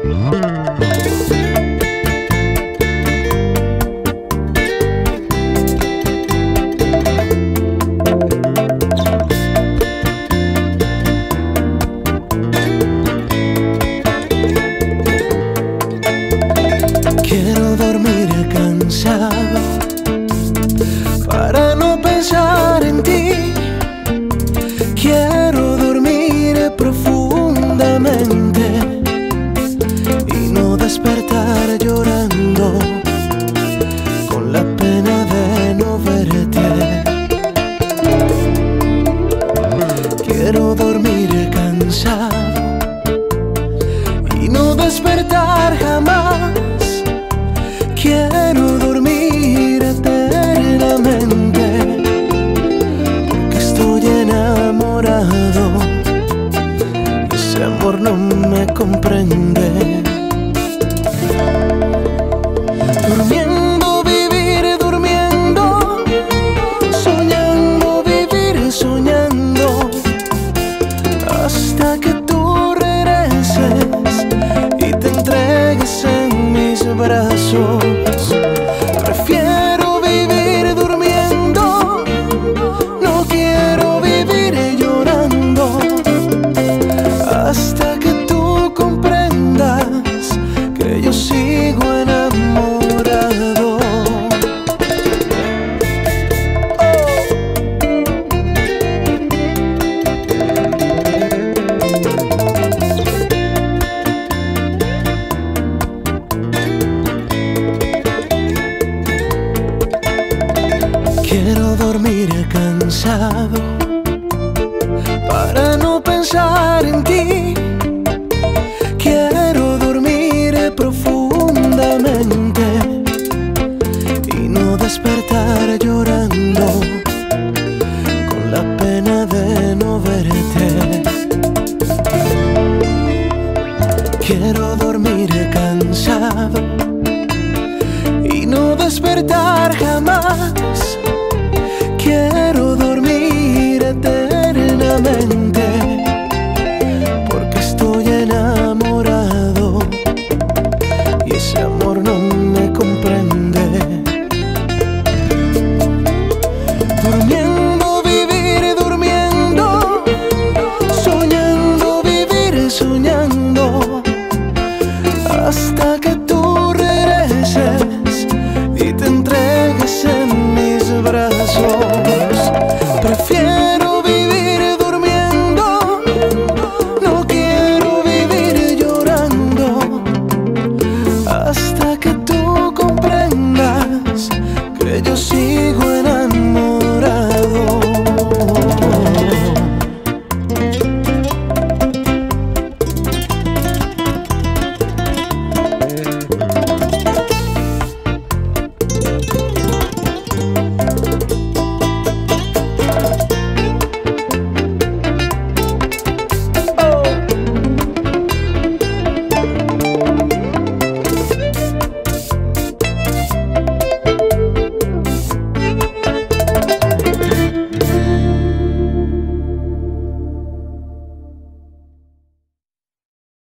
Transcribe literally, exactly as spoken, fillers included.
Quiero dormir cansado para no pensar en ti. Quiero dormir profundamente y no despertar llorando con la pena de no verte. Quiero dormir cansado y no despertar jamás. Quiero dormir eternamente porque estoy enamorado y ese amor no me comprende. Durmiendo, vivir durmiendo, soñando, vivir soñando, hasta que